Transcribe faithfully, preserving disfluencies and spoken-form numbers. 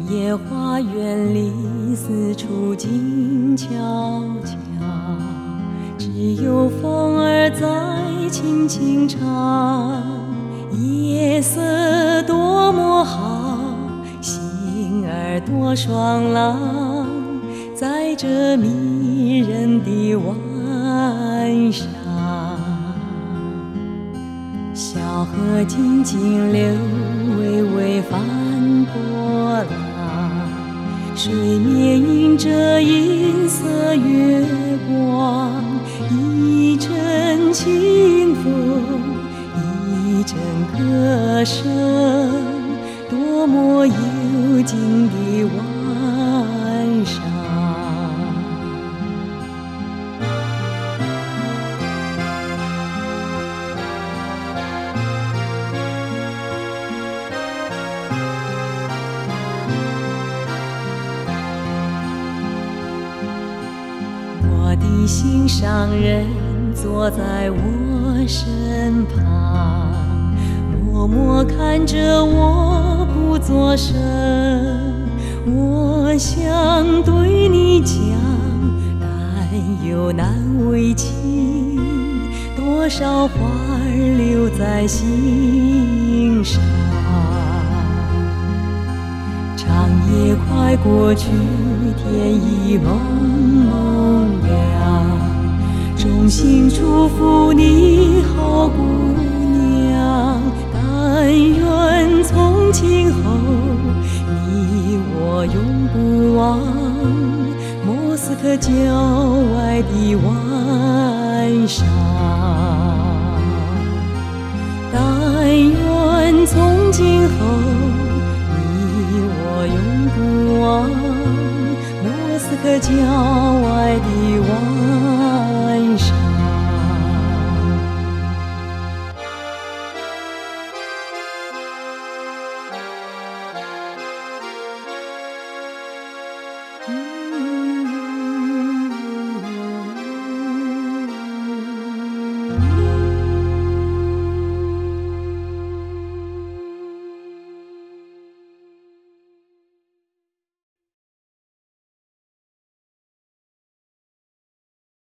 野花园里四处静悄悄，只有风儿在轻轻唱。夜色多么好，心儿多爽朗，在这迷人的晚上。小河静静流，微微翻波浪，水面映着银色月光，一阵清风，一阵歌声，多么幽静的晚上。我的心上人坐在我身旁，默默看着我不作声。我想对你讲，但又难为情，多少话儿留在心上。长夜快过去，天已蒙蒙亮，衷心祝福你好姑娘，但愿从今后你我永不忘莫斯科郊外的晚上。但愿从今后永不忘莫斯科郊外的晚